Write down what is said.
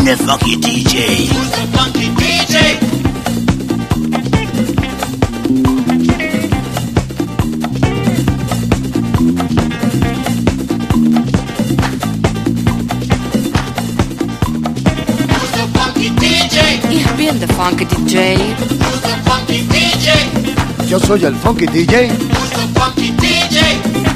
the funky DJ? Who's the funky DJ? Who's the funky DJ? Ich bin der funky DJ. Who's the funky DJ? Yo soy el funky DJ. Who's the funky DJ?